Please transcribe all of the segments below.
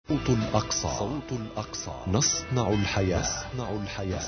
صوت الأقصى. صوت الأقصى. نصنع الحياة. نصنع الحياة.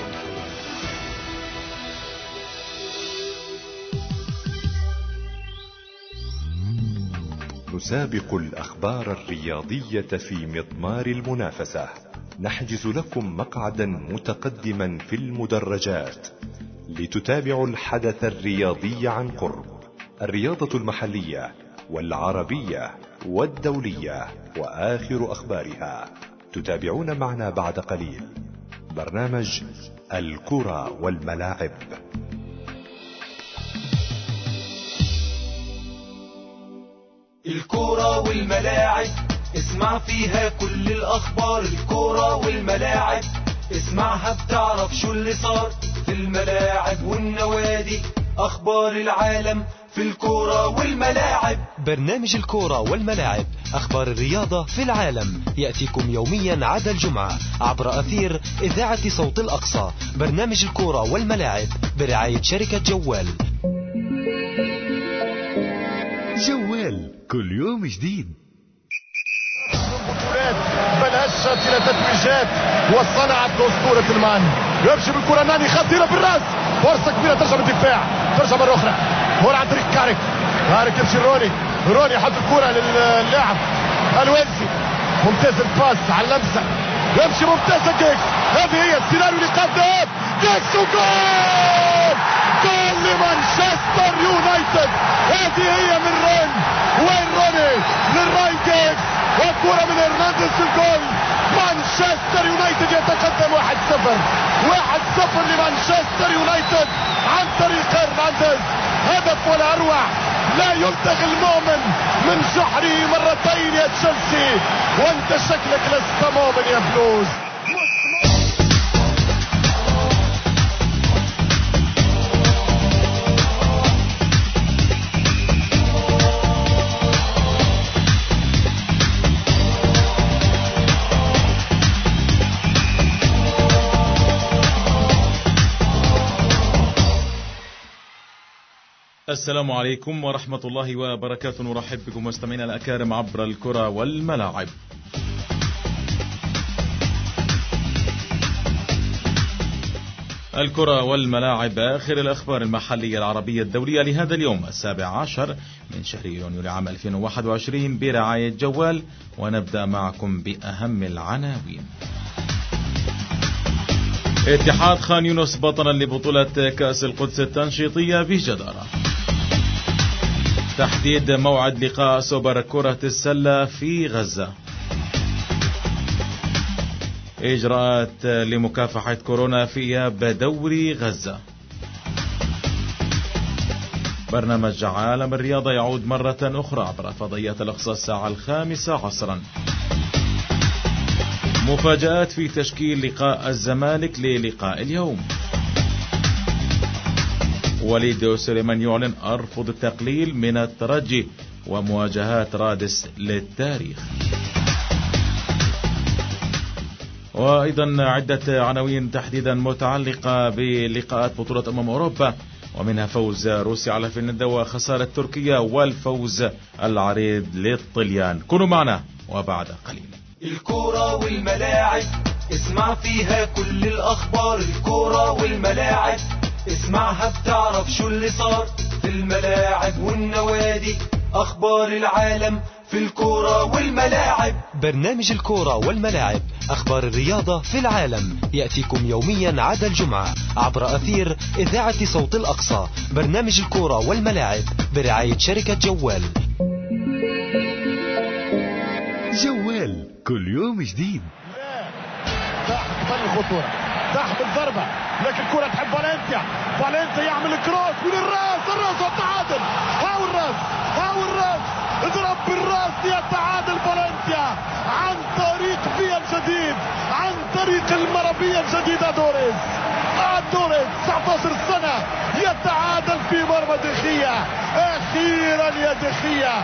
نسابق الأخبار الرياضية في مضمار المنافسة. نحجز لكم مقعدا متقدما في المدرجات لتتابعوا الحدث الرياضي عن قرب. الرياضة المحلية والعربية والدولية وآخر أخبارها. تتابعون معنا بعد قليل برنامج الكرة والملاعب. الكرة والملاعب اسمع فيها كل الأخبار. الكرة والملاعب اسمعها بتعرف شو اللي صار في الملاعب والنوادي. أخبار العالم في الكرة والملاعب. برنامج الكرة والملاعب، أخبار الرياضة في العالم، يأتيكم يوميا عدا الجمعة عبر أثير إذاعة صوت الأقصى. برنامج الكرة والملاعب برعاية شركة جوال. جوال كل يوم جديد. بل هشت إلى تتويجات وصنعت أسطورة المان. يمشي بالكرة ناني خطيرة بالراس، فرصة كبيرة ترجع بالدفاع، ترجع مرة أخرى هون عن طريق كارك يمشي روني يحط الكرة للاعب الويلسي. ممتاز الباس على اللمسة، يمشي ممتازة جيكس. هذه هي السيناريو اللي قدام جيكس وجول. جول لمانشستر يونايتد. هذه هي من وين روني للراي جيكس، والكرة من هرنانديز في الجول. مانشستر يونايتد يتقدم 1-0 لمانشستر يونايتد عن طريق هرنانديز. هدف ولا أروع. لا يلتغي المؤمن من جحره مرتين يا تشيلسي، وانت شكلك لست مؤمن يا بلوز. السلام عليكم ورحمة الله وبركاته. نرحب بكم مستمعينا الأكارم عبر الكرة والملاعب. الكرة والملاعب، آخر الأخبار المحلية العربية الدولية لهذا اليوم 17 من شهر يونيو لعام 2021 برعاية جوال. ونبدأ معكم بأهم العناوين. اتحاد خان يونس بطلا لبطولة كأس القدس التنشيطية بجدارة. تحديد موعد لقاء سوبر كرة السلة في غزة. إجراءات لمكافحة كورونا في إياب دوري غزة. برنامج عالم الرياضة يعود مرة أخرى عبر فضائيات الأقصى الساعة 5 عصرا. مفاجآت في تشكيل لقاء الزمالك للقاء اليوم. وليد سليمان يعلن أرفض التقليل من الترجي، ومواجهات رادس للتاريخ. وأيضا عدة عناوين تحديدا متعلقة بلقاءات بطولة أوروبا، ومنها فوز روسيا على فنلندا وخسارة تركيا والفوز العريض للطليان. كونوا معنا وبعد قليل. الكرة والملاعب اسمع فيها كل الأخبار. الكرة والملاعب اسمعها بتعرف شو اللي صار في الملاعب والنوادي. أخبار العالم في الكرة والملاعب. برنامج الكرة والملاعب، أخبار الرياضة في العالم، يأتيكم يوميا عدا الجمعة عبر أثير إذاعة صوت الأقصى. برنامج الكرة والملاعب برعاية شركة جوال. جوال كل يوم جديد. تحت الخطورة، تحت الضربة، لكن الكرة تحب فالنسيا يعمل كروس من الراس والتعادل. هاو الراس اضرب بالراس يتعادل فالنسيا عن طريق بيا الجديد، عن طريق المربية الجديدة دوريز 19 سنة يتعادل في مرمى دخية. أخيرا يا دخية.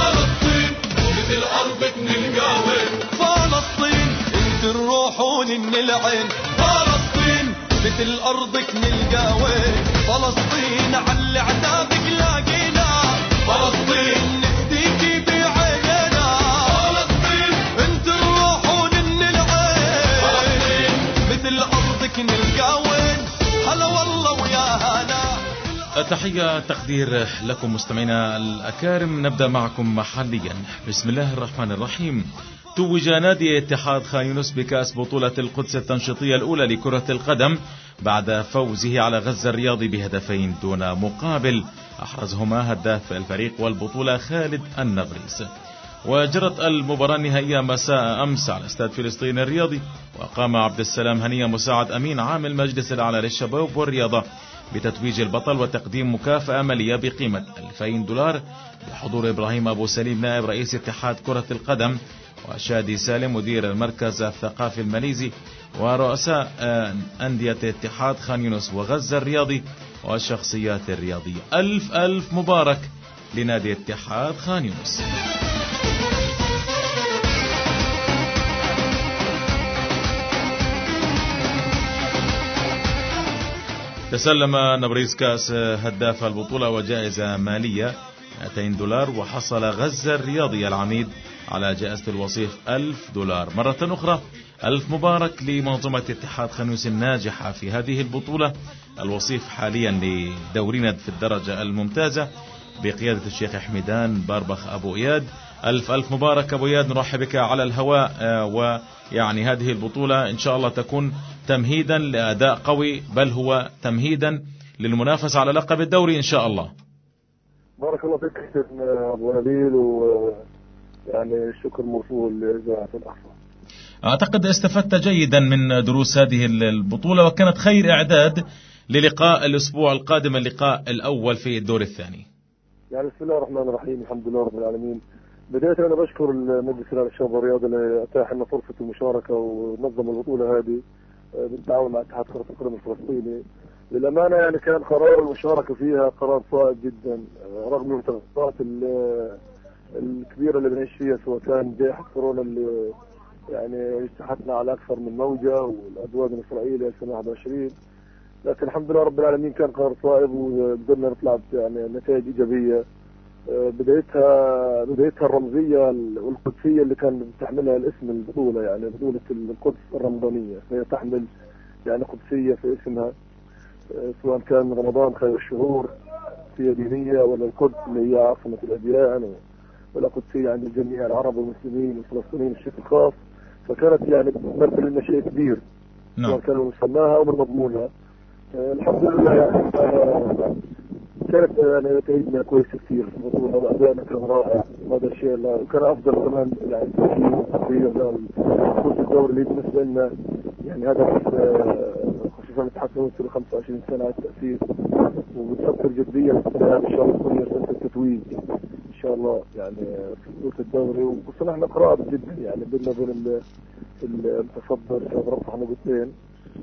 فلسطين انت الروح ونلقاوي. العين. فلسطين مثل أرضك نلقى وين، فلسطين على عتابك لاقينا، فلسطين نفديكي بعيننا، فلسطين انت الروح ونن العين، فلسطين مثل أرضك نلقى وين. هلا والله ويا هلا. تحية تقدير لكم مستمعينا الأكارم. نبدأ معكم محليا. بسم الله الرحمن الرحيم. توج نادي اتحاد خان يونس بكأس بطولة القدس التنشيطية الأولى لكرة القدم بعد فوزه على غزة الرياضي بهدفين دون مقابل، أحرزهما هداف الفريق والبطولة خالد النبريس. وجرت المباراة النهائية مساء أمس على استاد فلسطين الرياضي، وقام عبد السلام هنية مساعد أمين عام المجلس الأعلى للشباب والرياضة بتتويج البطل وتقديم مكافأة مالية بقيمة $2000 بحضور إبراهيم أبو سليم نائب رئيس اتحاد كرة القدم، وشادي سالم مدير المركز الثقافي الماليزي، ورؤساء أندية اتحاد خان يونس وغزة الرياضي والشخصيات الرياضية. ألف ألف مبارك لنادي اتحاد خان يونس. تسلم نبريز كأس هداف البطولة وجائزة مالية $200، وحصل غزة الرياضي العميد على جائزة الوصيف $1000. مرة أخرى ألف مبارك لمنظومة اتحاد خان يونس الناجحة في هذه البطولة. الوصيف حاليا لدورنا في الدرجة الممتازة بقيادة الشيخ حميدان باربخ أبو إياد. ألف ألف مبارك أبو إياد، نرحب بك على الهواء. ويعني هذه البطولة إن شاء الله تكون تمهيدا لأداء قوي، بل هو تمهيدا للمنافسة على لقب الدوري إن شاء الله. بارك الله فيك أبو نبيل، ويعني الشكر موصول لإذاعة الأقصى. أعتقد استفدت جيدا من دروس هذه البطولة، وكانت خير إعداد للقاء الأسبوع القادم، اللقاء الأول في الدور الثاني. يعني بسم الله الرحمن الرحيم، الحمد لله رب العالمين. بداية أنا بشكر المجلس الأعلى للشباب والرياضة اللي أتاح لنا فرصة المشاركة ونظم البطولة هذه بالتعاون مع اتحاد كرة القدم الفلسطيني. للأمانة يعني كان قرار المشاركة فيها قرار صائب جدا، رغم التغطيات الكبيرة اللي بنعيش فيها، سواء كان جائحة كورونا اللي يعني اجتاحتنا على أكثر من موجة، والعدوان الإسرائيلي 2021. لكن الحمد لله رب العالمين كان قرار صائب، وقدرنا نطلع يعني نتائج إيجابية. بدايتها الرمزية والقدسية اللي كان بتحملها الاسم البطولة، يعني بطولة القدس الرمضانية، هي تحمل يعني قدسية في اسمها، سواء كان رمضان خير الشهور قدسية دينية، ولا القدس اللي هي عاصمة الأديان، ولا قدسية عند الجميع العرب والمسلمين والفلسطينيين بشكل خاص. فكانت يعني بتمثل لنا شيء كبير، سواء كان من مسماها أو من مضمونها. الحمد لله يعني كانت يعني نتائجنا كويسة كثير في البطولة، وأدائنا كان رائع، وهذا الشيء وكان أفضل كمان يعني تقرير للفوز الدوري اللي بالنسبة لنا يعني هدف، خصوصا الاتحاد له 25 سنة على التأسيس، وبنفكر جديا إن شاء الله تكون سنة التتويج إن شاء الله يعني في بطولة الدوري. وخصوصا احنا قراب جدا يعني بيننا وبين المتصدر برفع نقطتين،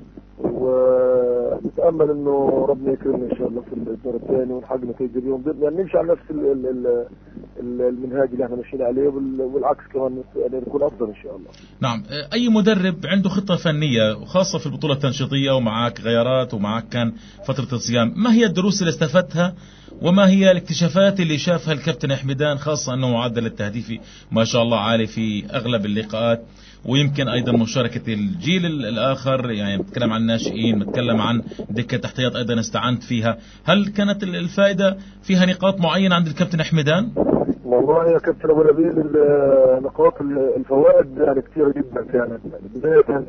ونتأمل انه ربنا يكرمنا ان شاء الله في الدور الثاني ونحقق نتيجة اليوم، يعني نمشي على نفس المنهاج اللي احنا ماشيين عليه، والعكس كمان يعني نكون افضل ان شاء الله. نعم، اي مدرب عنده خطة فنية وخاصة في البطولة التنشيطية، ومعك غيارات ومعك كان فترة الصيام، ما هي الدروس اللي استفدتها وما هي الاكتشافات اللي شافها الكابتن حميدان، خاصة انه معدل التهديفي ما شاء الله عالي في اغلب اللقاءات، ويمكن ايضا مشاركة الجيل الاخر، يعني بتكلم عن الناشئين، بتكلم عن دكة تحتيات ايضا استعنت فيها. هل كانت الفائدة فيها نقاط معينة عند الكابتن حميدان؟ والله يا كابتن ابو نبيل نقاط الفوائد يعني كثيرة جدا كانت. يعني بداية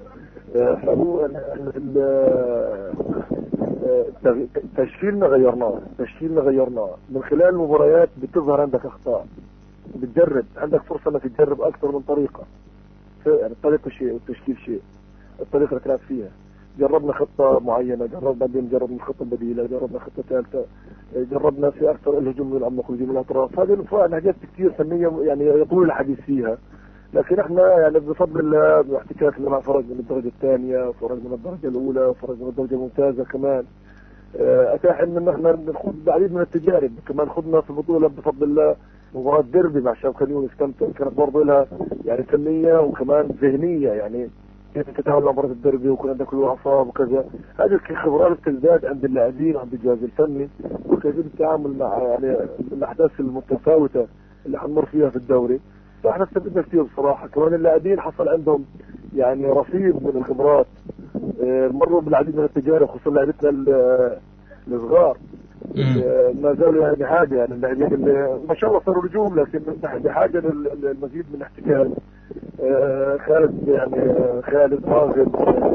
تشكيلنا غيرناه من خلال المباريات. بتظهر عندك اخطاء، بتجرب، عندك فرصة انك تجرب اكثر من طريقة، يعني الطريقة شيء والتشكيل شيء، الطريقة اللي تلعب فيها. جربنا خطة معينة، جربنا خطة بديلة، جربنا خطة ثالثة، جربنا في أكثر الهجوم والعمق والهجوم الأطراف. هذه حاجات كثير فنية يعني يطول الحديث فيها، لكن احنا يعني بفضل الله باحتكاكنا مع فرق من الدرجة الثانية، فرق من الدرجة الأولى، وفرق من الدرجة الممتازة كمان، أتاح إن احنا نخوض العديد من التجارب. كمان خضنا في البطولة بفضل الله مباراة ديربي مع شباب خان يونس، كانت برضه لها يعني فنية وكمان ذهنية، يعني كيف تتعامل مع مباراة الدربي ويكون عندك الأعصاب وكذا. هذه الخبرات تزداد عند اللاعبين وعند الجهاز الفني، وكيفية التعامل مع يعني الأحداث المتفاوتة اللي حنمر فيها في الدوري. فاحنا استفدنا كثير بصراحة. كمان اللاعبين حصل عندهم يعني رصيد من الخبرات، مروا بالعديد من التجارب، خصوصا لعبتنا الصغار ما زالوا يعني بحاجة، يعني اللاعبين اللي ما شاء الله صاروا نجوم لكن بحاجة للمزيد من الاحتكاك. خالد يعني خالد راغب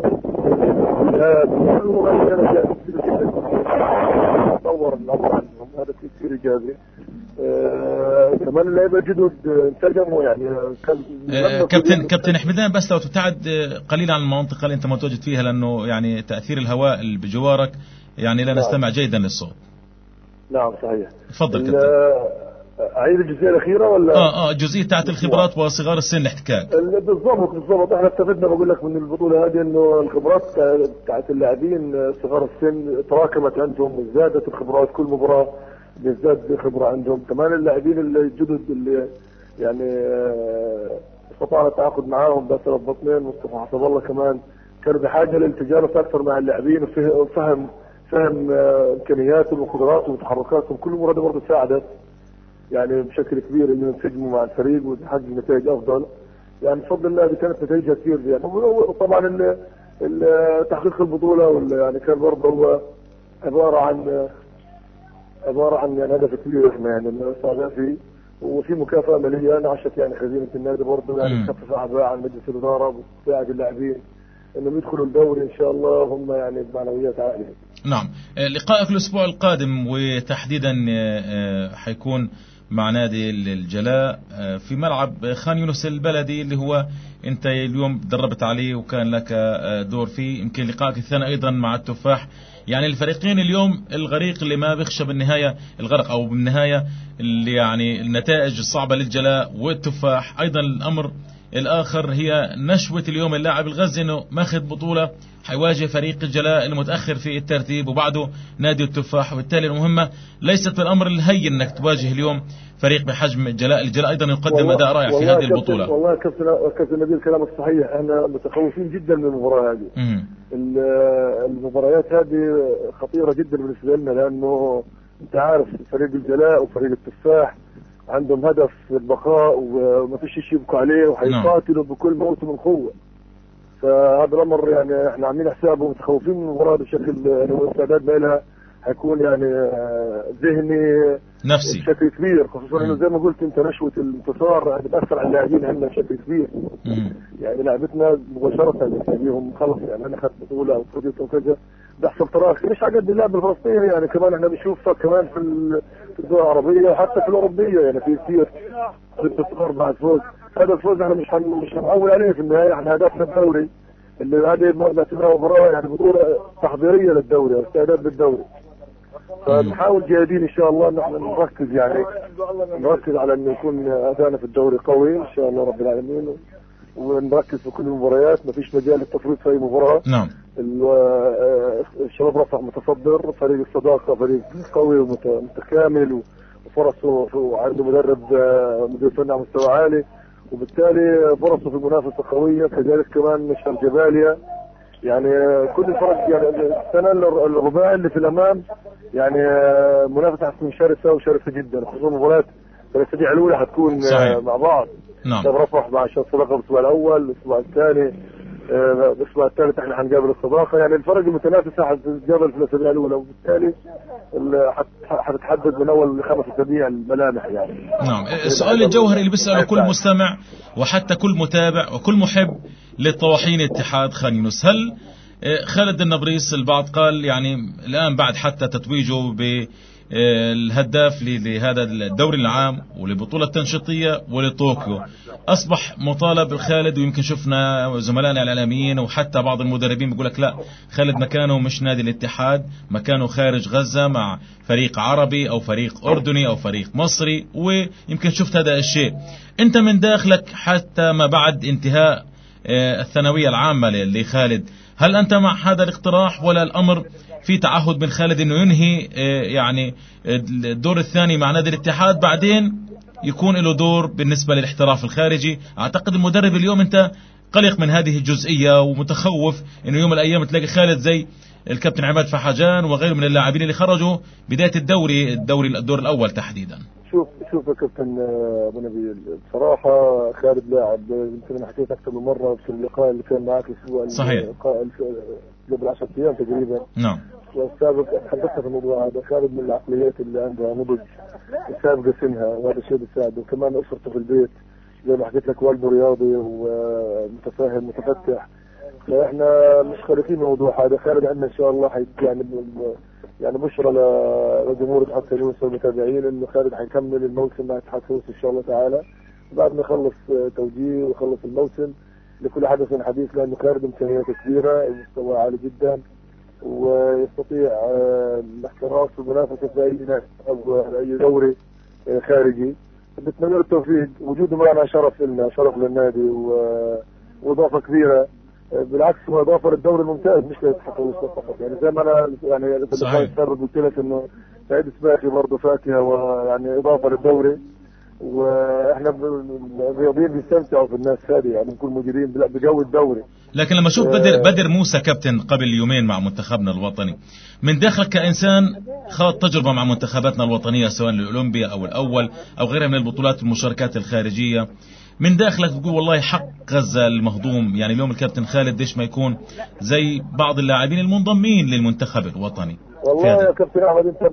طور الأمر عنهم، هذا كثير إيجابي. كمان اللعيبة الجدد انسجموا يعني. كابتن حمدان، بس لو تبتعد قليلا عن المنطقة اللي أنت متواجد فيها، لأنه يعني تأثير الهواء اللي بجوارك يعني لا نستمع جيدا للصوت. نعم صحيح. تفضل كابتن. أعيد الجزئية الأخيرة ولا؟ الجزئية بتاعت الخبرات وصغار السن الاحتكاك. بالضبط. احنا استفدنا بقول لك من البطولة هذه انه الخبرات بتاعت اللاعبين صغار السن تراكمت عندهم، زادت الخبرات، كل مباراة بيزداد خبرة عندهم. كمان اللاعبين الجدد اللي يعني استطعنا التعاقد معاهم باسل البطنين مصطفى حسب الله كمان كانوا بحاجة للتجارة أكثر مع اللاعبين وفهم إمكانياتهم وقدراتهم وتحركاتهم. كل مرة برضه ساعدت يعني بشكل كبير انه ينسجموا مع الفريق وتحقق نتائج افضل. يعني بفضل الله دي كانت نتائجها كثير يعني. وطبعا تحقيق البطوله يعني كان برضه هو عباره عن يعني هدف كبير احنا يعني سعداء فيه، وفي مكافاه ماليه نعشت يعني خزينه النادي برضه يعني تخفف اعباء عن مجلس الاداره وتساعد اللاعبين انهم يدخلوا الدوري ان شاء الله هم يعني بمعنويات عاليه. نعم. لقائك الاسبوع القادم وتحديدا حيكون مع نادي الجلاء في ملعب خان يونس البلدي اللي هو انت اليوم دربت عليه وكان لك دور فيه. يمكن لقائك الثاني ايضا مع التفاح. يعني الفريقين اليوم الغريق اللي ما بيخشى بالنهاية الغرق او بالنهاية اللي يعني النتائج الصعبة للجلاء والتفاح. ايضا الامر الاخر هي نشوة اليوم اللاعب الغزي انه ماخذ بطولة حيواجه فريق الجلاء المتأخر في الترتيب وبعده نادي التفاح، وبالتالي المهمة ليست بالأمر الهين أنك تواجه اليوم فريق بحجم الجلاء. الجلاء أيضا يقدم أداء رائع في هذه البطولة. والله كابتن نبيل كلامك صحيح. احنا متخوفين جدا من المباراة هذه. المباريات هذه خطيرة جدا بالنسبة لنا، لأنه أنت عارف فريق الجلاء وفريق التفاح عندهم هدف البقاء وما فيش شيء يبقوا عليه وحيقاتلوا بكل موت من قوة. فهذا الامر يعني احنا عاملين حسابه ومتخوفين من المباراه بشكل الاستعداد لها حيكون يعني ذهني نفسي بشكل كبير، خصوصا انه زي ما قلت انت نشوه الانتصار بتاثر على اللاعبين عندنا بشكل كبير. يعني لعبتنا مباشره بتلاقيهم خلص يعني انا اخذت بطوله او فوزت وكذا بيحصل تراخي مش على قد اللعب الفلسطيني يعني. كمان احنا بنشوفها كمان في الدول العربيه وحتى في الاوروبيه يعني في كثير انتصار بعد فوز. هذا الفوز احنا مش هنعول عليه في النهايه. احنا هدفنا الدوري اللي هذه نعتبرها مباراه يعني بطوله تحضيريه للدوري او استعداد للدوري. فنحاول جاهدين ان شاء الله ان احنا نركز على انه يكون اداءنا في الدوري قوي ان شاء الله رب العالمين، ونركز في كل المباريات. ما فيش مجال للتفريط في اي مباراه. نعم. الشباب رفح متصدر، فريق الصداقه فريق قوي ومتكامل وفرصه وعنده مدير فني على مستوى عالي، وبالتالي فرصه في المنافسه قويه. كذلك كمان شرق جباليا يعني كل الفرق يعني السنه الرباعي اللي في الامام يعني منافسه حتكون شرسه جدا، خصوصا مباريات الاسابيع الاولى حتكون مع بعض. نعم. رفح مع الصداقه الاسبوع الاول، الاسبوع الثاني الاسبوع الثالث احنا حنقابل الصداقه. يعني الفرق المتنافسه حتتقابل في الاسابيع الاولى، وبالتالي حتتحدد من اول 5 أسابيع الملامح يعني. نعم. السؤال الجوهري اللي بيسأله كل مستمع وحتى كل متابع وكل محب للطواحين اتحاد خان يونس، هل خالد النبريس البعض قال يعني الآن بعد حتى تتويجه بالهداف لهذا الدوري العام ولبطولة تنشيطية ولطوكيو أصبح مطالب خالد، ويمكن شفنا زملائنا الإعلاميين وحتى بعض المدربين بيقول لك لا خالد مكانه مش نادي الاتحاد، مكانه خارج غزة مع فريق عربي أو فريق أردني أو فريق مصري. ويمكن شفت هذا الشيء أنت من داخلك حتى ما بعد انتهاء الثانوية العامة لخالد. هل أنت مع هذا الاقتراح ولا الأمر في تعهد من خالد أنه ينهي يعني الدور الثاني مع نادي الاتحاد بعدين يكون له دور بالنسبة للاحتراف الخارجي؟ أعتقد المدرب اليوم أنت قلق من هذه الجزئية ومتخوف إنه يوم من الأيام تلاقي خالد زي الكابتن عماد فحجان وغيره من اللاعبين اللي خرجوا بداية الدور الأول تحديدا. شوف يا كابتن ابو نبيل، بصراحه خالد لاعب يمكن انا حكيت اكثر من مره في اللقاء اللي كان معك الاسبوع صحيح قبل 10 ايام تقريبا. نعم. والسابق حدثت في الموضوع هذا. خالد من العقليات اللي عندها نضج سابقه سنها، وهذا الشيء بيساعده. وكمان اسرته في البيت زي ما حكيت لك والده رياضي ومتفاهم متفتح، فاحنا مش خايفين من الموضوع هذا. خالد عندنا ان شاء الله يعني بشرى لجمهور اتحاد فانوس والمتابعين انه خالد حيكمل الموسم مع اتحاد فانوس ان شاء الله تعالى بعد ما يخلص توجيه ويخلص الموسم. لكل حدث حديث، لانه خالد امكانياته كبيره ومستوى عالي جدا ويستطيع الاحتراف والمنافسه في اي نادي او اي دوري خارجي. بتمنى له التوفيق. وجوده معنا شرف لنا، شرف للنادي واضافه كبيره. بالعكس هو اضافه للدوري الممتاز مش للاتحاد فقط. يعني زي ما انا يعني في اللقاء السابق قلت لك انه سعيد سباكي برضه فاكهه ويعني اضافه للدوري. واحنا الرياضيين بيستمتعوا في الناس هذه، يعني نكون مديرين بجو الدوري. لكن لما اشوف بدر موسى كابتن قبل يومين مع منتخبنا الوطني، من داخلك كإنسان خاض تجربة مع منتخباتنا الوطنية سواء الأولمبيا أو الأول أو غيرها من البطولات المشاركات الخارجية، من داخلك تقول والله حق غزة المهضوم. يعني اليوم الكابتن خالد ليش ما يكون زي بعض اللاعبين المنضمين للمنتخب الوطني؟ والله يا كابتن احمد انت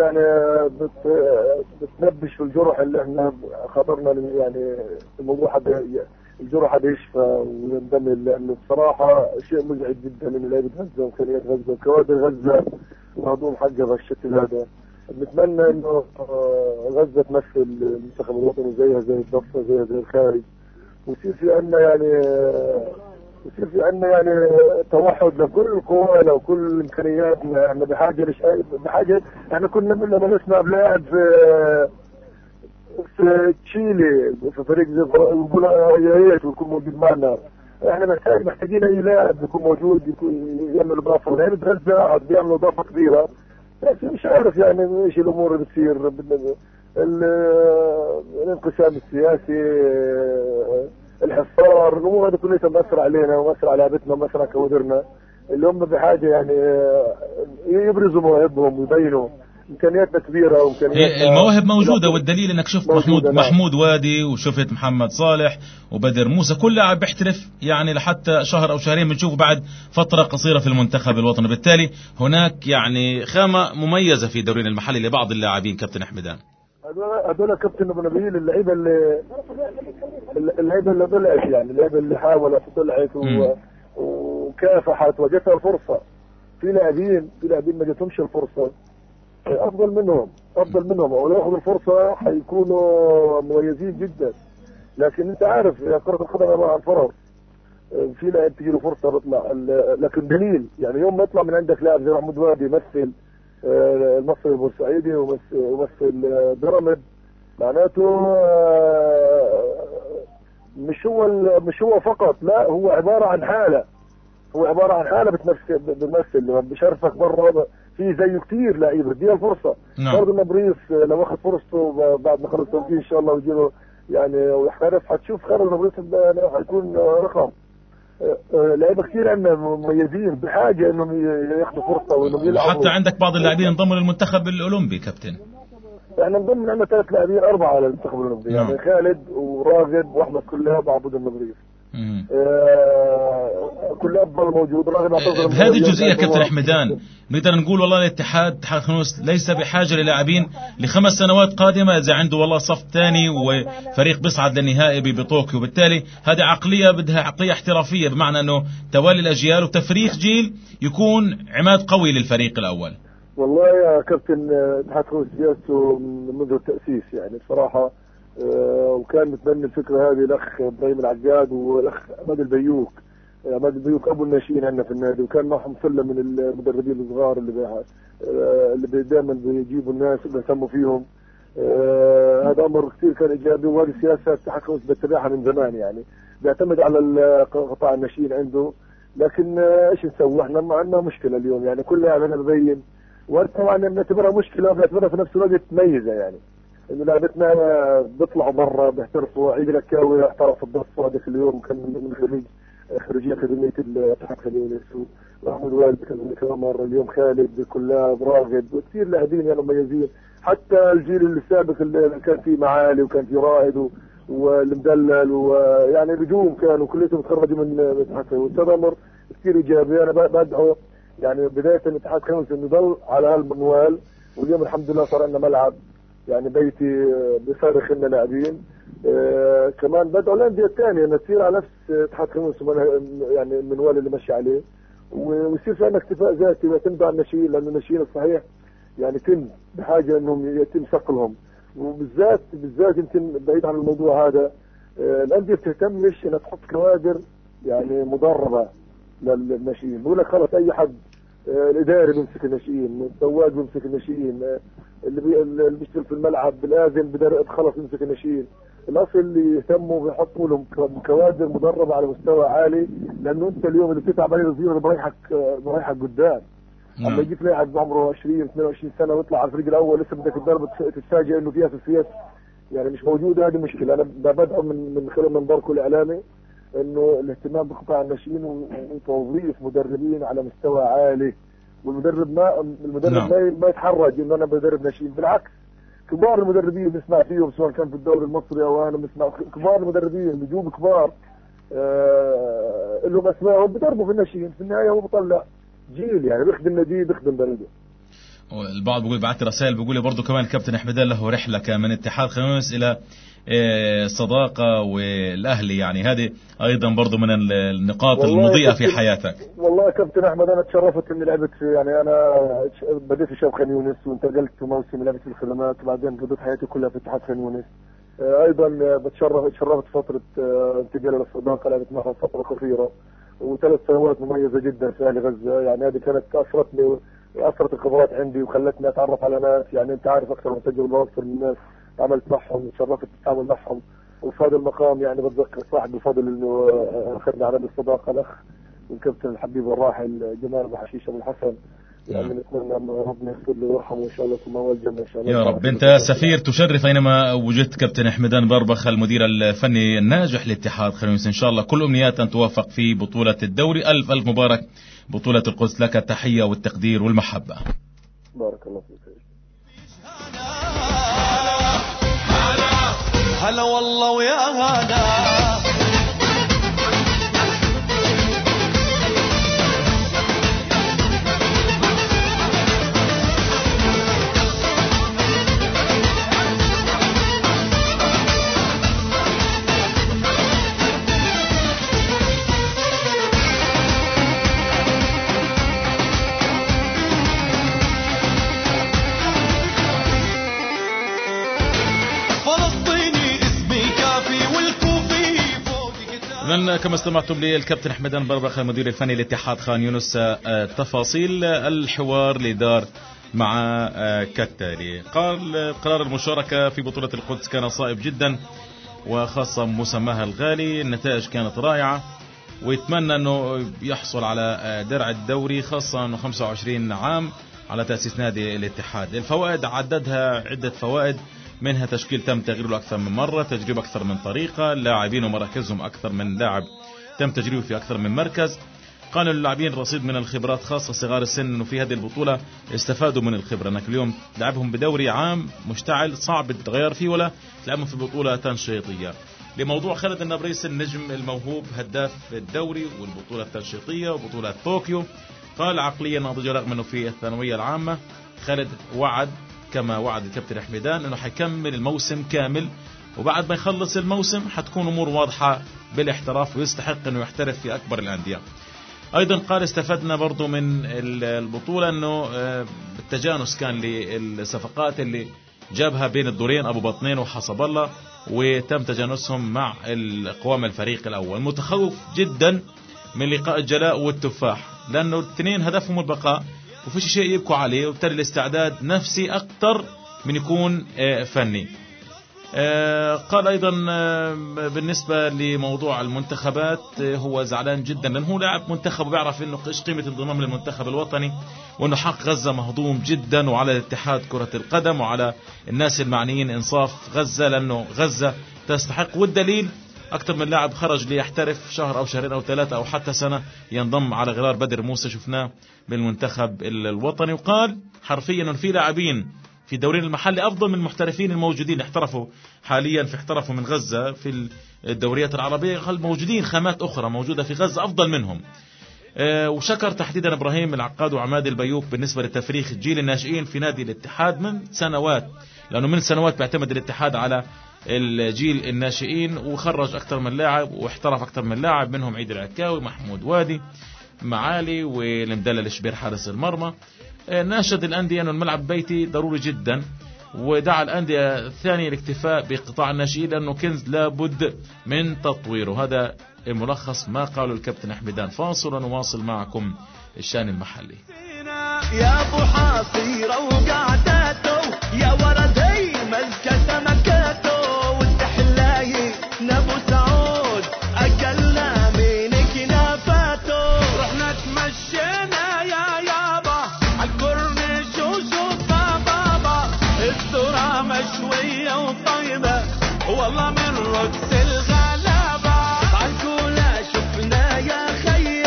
بتنبش في الجرح اللي احنا خاطرنا. يعني الموضوع الجرح هذا يشفى ويندمل، لانه بصراحه شيء مزعج جدا ان لعيبه غزه وامكانيات غزه وكوادر غزه مهضوم حقها بالشكل هذا. بنتمنى انه غزه تمثل المنتخب الوطني زيها زي الضفه زيها زي الخارج، ويصير في عندنا يعني توحد لكل قوانا وكل امكانياتنا. احنا بحاجه احنا كنا لما نسمع بلاعب في تشيلي في فريق يقول يا ريت ويكون موجود معنا. احنا محتاجين اي لاعب يكون موجود يكون يعمل اضافه. ولعيبه غزه بيعملوا اضافه كبيره، بس مش عارف يعني ايش الامور اللي بتصير. الانقسام السياسي، الحصار، الامور هذه كلها مأثر علينا ومأثر على لعبتنا ومأثر على كوادرنا اللي هم بحاجه يعني يبرزوا مواهبهم ويبينوا. امكانياتنا كبيره وامكانياتنا المواهب موجوده، والدليل انك شفت محمود وادي وشفت محمد صالح وبدر موسى، كل لاعب بيحترف يعني لحتى شهر او شهرين بنشوفه بعد فتره قصيره في المنتخب الوطني. بالتالي هناك يعني خامه مميزه في دورينا المحلي لبعض اللاعبين. كابتن حمدان هذول كابتن ابو نبيل اللعيبه اللي طلعت، يعني اللعيبه اللي حاولت طلعت وكافحت وجدتها الفرصه. في لاعبين ما جاتهمش الفرصه افضل منهم او ياخذوا الفرصه حيكونوا مميزين جدا. لكن انت عارف كره القدم مع الفرص، في لاعب تجي له فرصه بيطلع. لكن دليل يعني يوم ما يطلع من عندك لاعب زي محمود وادي يمثل المصري البورسعيدي ومثل بيراميد، معناته مش هو فقط، لا هو عباره عن حاله بتمثل بشرفك بره. في زيه كثير لعيبه دي الفرصه. برضه نبريس لو اخذ فرصته بعد ما خلص توجيه ان شاء الله ويجي له يعني ويحترف، حتشوف خالد نبريس حيكون رقم. لعيبه كثير عندنا مميزين بحاجه انهم ياخذوا فرصه وانهم يلعبوا. حتى عندك بعض اللاعبين انضموا للمنتخب الاولمبي كابتن. احنا انضم عندنا 3 لاعبين 4 على المنتخب الاولمبي، يعني خالد وراغب واحمد كلاب وعبود النبريس. كل افضل موجود. بهذه الجزئيه كابتن حمدان نقدر نقول والله الاتحاد خنوس ليس بحاجه للاعبين ل5 سنوات قادمه اذا عنده والله صف ثاني وفريق بيصعد للنهائي بطوكيو. بالتالي هذه عقليه بدها عقليه احترافيه، بمعنى انه توالي الاجيال وتفريخ جيل يكون عماد قوي للفريق الاول. والله يا كابتن اتحاد خنوس جلسته منذ التاسيس يعني بصراحه، وكان متبني الفكره هذه الاخ ابراهيم العقاد والاخ عماد البيوك ابو الناشئين عندنا في النادي، وكان معهم سله من المدربين الصغار اللي دائما بيجيبوا الناس وبيهتموا فيهم. هذا امر كثير كان ايجابي، وهذه السياسه اتحاد خنوس بيتبعها من زمان، يعني بيعتمد على قطاع الناشئين عنده. لكن ايش نسوي؟ احنا ما عندنا مشكله اليوم، يعني كل لاعب ببين، وطبعا بنعتبرها مشكله وبنعتبرها في نفس الوقت ميزه، يعني انه لعبتنا بيطلعوا برا بيحترفوا. عيد الكاوي احترف الضفه هذاك اليوم كان من الخليج، خريجي أكاديمية الاتحاد خان يونس، ومحمود والد كان كمان مرة، اليوم خالد كلاب راغب وكثير لاعبين يعني مميزين. حتى الجيل السابق اللي كان فيه معالي وكان فيه رائد والمدلل ويعني نجوم كانوا كلهم متخرجوا من الاتحاد خان يونس. هذا أمر كثير إيجابي. أنا بدعو يعني بداية الاتحاد خان يونس إنه يضل على هالمنوال، واليوم الحمد لله صار عندنا ملعب يعني بيتي بصرخ لنا لاعبين. كمان بدعو الأندية الثانية انها تصير على نفس اتحاد خان يونس يعني المنوال اللي ماشي عليه، ويصير في عندنا اكتفاء ذاتي ويعتمدوا على الناشئين، لانه الناشئين الصحيح يعني يتم بحاجه انهم يتم صقلهم، وبالذات يمكن بعيد عن الموضوع هذا الانديه بتهتمش انها تحط كوادر يعني مدربه للناشئين. بقول لك خلص اي حد الاداري بيمسك الناشئين، السواق بيمسك الناشئين، اللي بيشتغل في الملعب بالآذن خلص يمسك الناشئين. الاصل اللي يهتموا بيحطوا لهم كوادر مدربه على مستوى عالي، لانه انت اليوم اللي بتتعب عليه الصغير بريحك قدام. اما يجيك لاعب عمره 20 22 سنه ويطلع على الفريق الاول لسه بدك تدرب تتفاجئ انه فيها اساسيات يعني مش موجوده. هذه مشكله. انا بدعو من خلال منبركم الاعلامي انه الاهتمام بقطاع الناشئين وتوظيف مدربين على مستوى عالي، والمدرب ما يتحرج انه انا بدرب ناشئين. بالعكس كبار المدربين بنسمع فيهم سواء كان في الدوري المصري او انا بنسمع كبار المدربين نجوم كبار لهم اسماء بدربوا في الناشئين. في النهايه هو بطلع جيل يعني بيخدم ناديه بيخدم بلده. البعض بيقول بعت رسائل بيقول لي برضه كمان الكابتن حمدان له رحله من اتحاد خان يونس الى صداقه والاهلي، يعني هذه ايضا برضه من النقاط المضيئه في حياتك. والله كابتن احمد انا تشرفت اني لعبت يعني انا بديت في شباب خان يونس وانتقلت موسم لعبت في الخدمات وبعدين قضيت حياتي كلها في اتحاد خان يونس. ايضا تشرفت فتره انتقال للصداقه، لعبت معها فتره قصيره و3 سنوات مميزه جدا في اهل غزه. يعني هذه كانت اثرتني واثرت الخبرات عندي وخلتني اتعرف على ناس يعني انت عارف اكثر من تجربه واكثر من ناس عملت معهم وتشرفت بالتعامل معهم. وفي هذا المقام يعني بتذكر صاحب بفضل انه اخذنا على الصداقه الاخ والكابتن الحبيب الراحل جمال ابو حشيش ابو الحسن. يعني نتمنى ان ربنا يغفر له ويرحمه وان شاء الله في موال الجنه ان شاء الله. يا رب. انت سفير تشرف اينما وجدت كابتن حمدان بربخ المدير الفني الناجح لاتحاد خان يونس. ان شاء الله كل امنيات ان توفق في بطوله الدوري. الف مبارك بطوله القدس، لك التحيه والتقدير والمحبه. بارك الله فيك. هلا والله ويا هلا إذن كما استمعتم للكابتن حمدان بربخ المدير الفني لاتحاد خان يونس، تفاصيل الحوار اللي دار مع كالتالي. قال قرار المشاركة في بطولة القدس كان صائب جدا وخاصة مسماها الغالي. النتائج كانت رائعة ويتمنى أنه يحصل على درع الدوري، خاصة أنه 25 عام على تأسيس نادي الاتحاد. الفوائد عددها عدة فوائد، منها تشكيل تم تغييره أكثر من مرة، تجربة أكثر من طريقة، لاعبين ومراكزهم أكثر من لاعب تم تجربه في أكثر من مركز. قالوا اللاعبين رصيد من الخبرات خاصة صغار السن، أنه في هذه البطولة استفادوا من الخبرة، أنك اليوم لعبهم بدوري عام مشتعل صعب تتغير فيه ولا تلعبهم في بطولة تنشيطية. لموضوع خالد النبريس النجم الموهوب هداف الدوري والبطولة التنشيطية وبطولة طوكيو، قال عقلية ناضجة رغم أنه في الثانوية العامة. خالد وعد كما وعد الكابتن حمدان أنه حيكمل الموسم كامل، وبعد ما يخلص الموسم حتكون أمور واضحة بالاحتراف ويستحق أنه يحترف في أكبر الأندية. أيضا قال استفدنا برضو من البطولة أنه بالتجانس كان للصفقات اللي جابها بين الدورين أبو بطنين وحصب الله، وتم تجانسهم مع القوام الفريق الأول. متخوف جدا من لقاء الجلاء والتفاح، لأنه الاثنين هدفهم البقاء وفيش شيء يبكوا عليه، وبالتالي الاستعداد نفسي أكتر من يكون فني. قال أيضا بالنسبة لموضوع المنتخبات هو زعلان جدا لأنه هو لاعب منتخب وبيعرف إنه إيش قيمة انضمام للمنتخب الوطني، وإنه حق غزة مهضوم جدا، وعلى الاتحاد كرة القدم وعلى الناس المعنيين إنصاف غزة، لأنه غزة تستحق. والدليل أكثر من لاعب خرج ليحترف شهر أو شهرين أو ثلاثة أو حتى سنة ينضم على غرار بدر موسى شفناه بالمنتخب الوطني. وقال حرفيا أن في لاعبين في الدورين المحلي أفضل من المحترفين الموجودين احترفوا حاليا احترفوا من غزة في الدوريات العربية. قال موجودين خامات أخرى موجودة في غزة أفضل منهم. وشكر تحديدا إبراهيم العقاد وعماد البيوك بالنسبة لتفريخ جيل الناشئين في نادي الاتحاد من سنوات، لأنه من سنوات بيعتمد الاتحاد على الجيل الناشئين وخرج أكثر من لاعب واحترف أكثر من لاعب، منهم عيد العكاوي، محمود وادي، معالي، والمدلل الشبير حارس المرمى. ناشد الأندية أن الملعب بيتي ضروري جدا، ودعا الأندية الثانية الاكتفاء بقطاع الناشئين لأنه كنز لابد من تطويره. هذا الملخص ما قاله الكابتن حميدان. فاصل ونواصل معكم الشان المحلي. يا ابو حصيره وقعداته يا ولدي ملكه سمكاته والتحلاي نبو سعود اكلنا منك نافاته. رحنا تمشينا يا يابا عالكورنيش وشوفنا بابا الذره مشويه وطيبه والله من رقص الغلابه. عالكولا شفنا يا خيي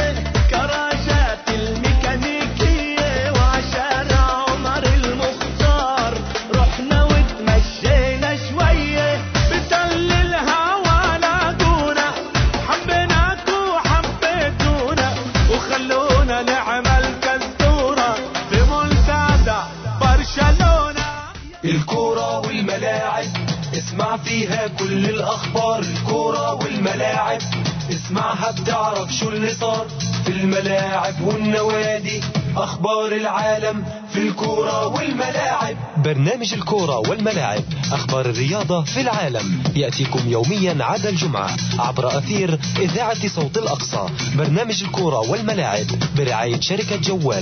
كراجات الميكانيكيه وعشارع عمر المختار رحنا وتمشينا شويه بتل الهوى لاقونا حبيناكو وحبيتونا وخلونا نعمل كالدوره في منتدى برشلونه. الكورة والملاعب اسمع فيها كل الأخبار. الكورة والملاعب اسمعها بتعرف شو اللي صار في الملاعب والنوادي. أخبار العالم في الكورة والملاعب. برنامج الكورة والملاعب، أخبار الرياضة في العالم، يأتيكم يوميا عدا الجمعة عبر أثير إذاعة صوت الأقصى. برنامج الكورة والملاعب برعاية شركة جوال.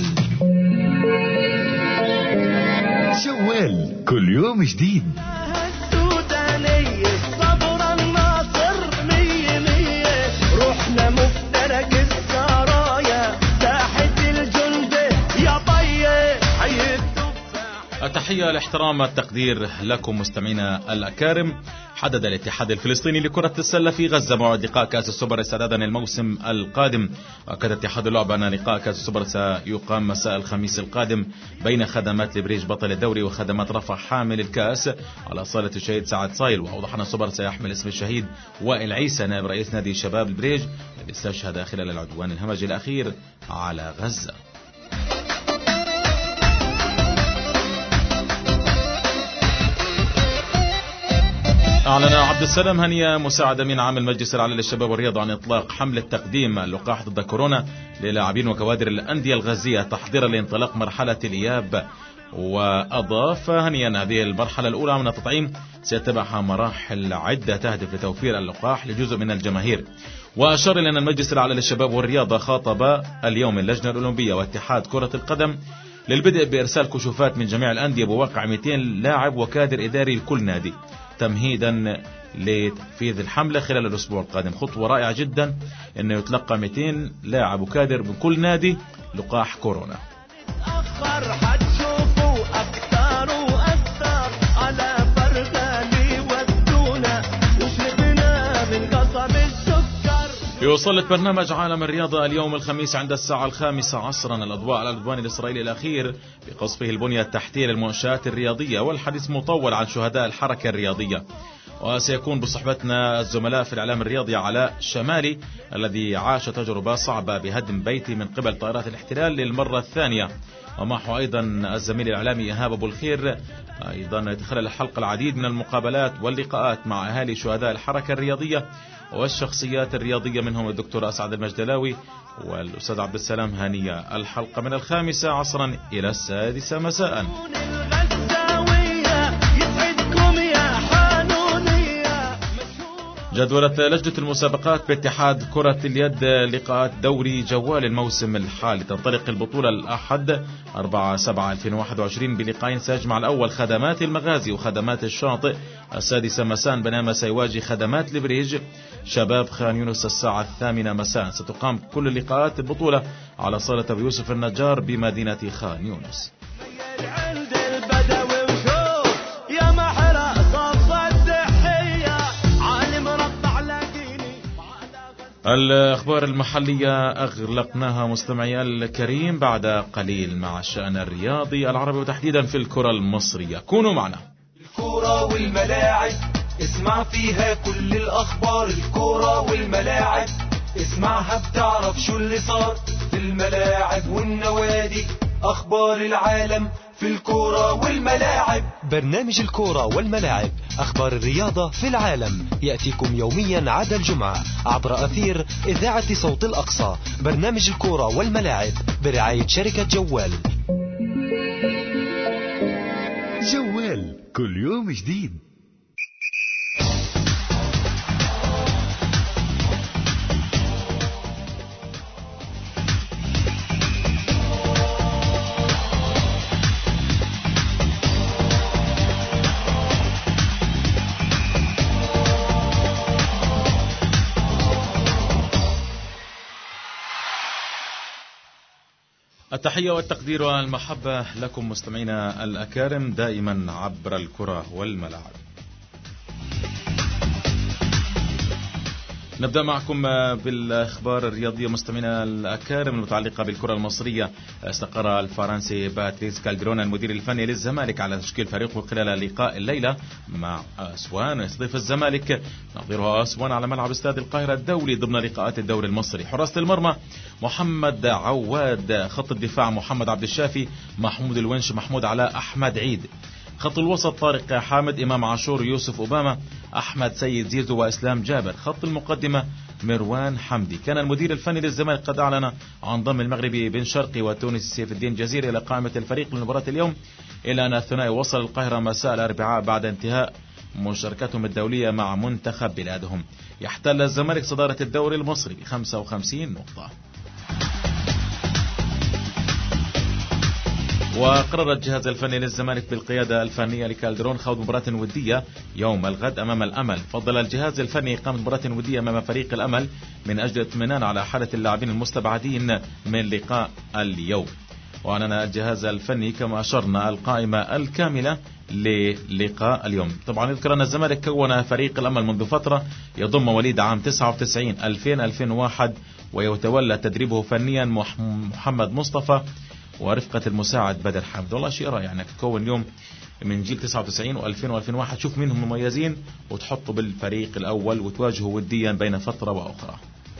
جوال كل يوم جديد. السودانية الصبر الناصر مية مية رحنا مفترق السرايا ساحة الجندة يا طيه حي التفاح. التحية الاحترام التقدير لكم مستمعينا الأكارم. حدد الاتحاد الفلسطيني لكرة السلة في غزة موعد لقاء كأس السوبر استعدادا للموسم القادم. أكد اتحاد اللعب أن لقاء كأس السوبر سيقام مساء الخميس القادم بين خدمات البريج بطل الدوري وخدمات رفح حامل الكأس على صالة الشهيد سعد صايل. وأوضح أن السوبر سيحمل اسم الشهيد وائل عيسى نائب رئيس نادي شباب البريج الذي استشهد خلال العدوان الهمجي الأخير على غزة. أعلن عبد السلام هنية مساعد أمين عام المجلس الأعلى للشباب والرياضة عن إطلاق حملة تقديم اللقاح ضد كورونا للاعبين وكوادر الأندية الغازية تحضيرا لانطلاق مرحلة الإياب. وأضاف هنيا أن هذه المرحلة الأولى من التطعيم سيتبعها مراحل عدة تهدف لتوفير اللقاح لجزء من الجماهير. وأشار إلى أن المجلس الأعلى للشباب والرياضة خاطب اليوم اللجنة الأولمبية واتحاد كرة القدم للبدء بإرسال كشوفات من جميع الأندية بواقع 200 لاعب وكادر إداري لكل نادي تمهيدا لتنفيذ الحملة خلال الأسبوع القادم. خطوة رائعة جدا أنه يتلقى 200 لاعب وكادر من كل نادي لقاح كورونا. يوصلت برنامج عالم الرياضة اليوم الخميس عند الساعة 5 عصرا الأضواء على العدوان الإسرائيلي الأخير بقصفه البنية التحتية للمنشآت الرياضية، والحديث مطول عن شهداء الحركة الرياضية. وسيكون بصحبتنا الزملاء في الإعلام الرياضي علاء شمالي الذي عاش تجربة صعبة بهدم بيتي من قبل طائرات الاحتلال للمرة الثانية، ومعه أيضا الزميل الإعلامي إيهاب أبو الخير. أيضا يتخلل الحلقة العديد من المقابلات واللقاءات مع أهالي شهداء الحركة الرياضية والشخصيات الرياضية منهم الدكتور أسعد المجدلاوي والأستاذ عبد السلام هنية. الحلقة من 5 عصرا إلى 6 مساء. جدولة لجنة المسابقات باتحاد كرة اليد لقاءات دوري جوال الموسم الحالي. تنطلق البطولة الأحد 4/7/2021 بلقاء سيجمع الأول خدمات المغازي وخدمات الشاطئ 6 مساء، بينما سيواجه خدمات البريج شباب خان يونس 8 مساء. ستقام كل لقاءات البطولة على صالة أبو يوسف النجار بمدينة خان يونس. الأخبار المحلية أغلقناها مستمعي الكريم بعد قليل مع الشأن الرياضي العربي وتحديدا في الكرة المصرية. كونوا معنا. الكرة والملاعب اسمع فيها كل الأخبار. الكرة والملاعب اسمعها بتعرف شو اللي صار في الملاعب والنوادي. أخبار العالم في الكرة والملاعب. برنامج الكرة والملاعب، أخبار الرياضة في العالم، يأتيكم يوميا عدا الجمعة عبر أثير إذاعة صوت الأقصى. برنامج الكرة والملاعب برعاية شركة جوال. جوال كل يوم جديد. التحية والتقدير والمحبة لكم مستمعينا الأكارم دائما عبر الكرة والملاعب. نبدأ معكم بالأخبار الرياضية مستمعينا الأكارم المتعلقة بالكرة المصرية. استقر الفرنسي باتريس كالدرون المدير الفني للزمالك على تشكيل فريقه خلال لقاء الليلة مع أسوان. يستضيف الزمالك نظيرها أسوان على ملعب استاد القاهرة الدولي ضمن لقاءات الدوري المصري. حراسة المرمى محمد عواد، خط الدفاع محمد عبد الشافي، محمود الونش، محمود علاء، أحمد عيد. خط الوسط طارق حامد، إمام عاشور، يوسف أوباما، أحمد سيد زيزو وإسلام جابر. خط المقدمة مروان حمدي. كان المدير الفني للزمالك قد أعلن عن ضم المغربي بن شرقي والتونسي سيف الدين جزيري إلى قائمة الفريق لمباراة اليوم، إلا أن الثنائي وصل القاهرة مساء الأربعاء بعد انتهاء مشاركتهم الدولية مع منتخب بلادهم. يحتل الزمالك صدارة الدوري المصري ب55 نقطة. وقرر الجهاز الفني للزمالك بالقيادة الفنية لكالدرون خوض مباراة ودية يوم الغد أمام الأمل. فضل الجهاز الفني إقامة مباراة ودية أمام فريق الأمل من أجل اطمئنان على حالة اللاعبين المستبعدين من لقاء اليوم. وأعلن الجهاز الفني كما أشرنا القائمة الكاملة للقاء اليوم. طبعا يذكر أن الزمالك كون فريق الأمل منذ فترة يضم مواليد عام 99 2000 2001 ويتولى تدريبه فنيا محمد مصطفى ورفقة المساعد بدر حمد. والله شيء رائع انك تكون اليوم من جيل 99 و2000 و2001 تشوف منهم مميزين وتحطوا بالفريق الاول وتواجهوا وديا بين فترة واخرى.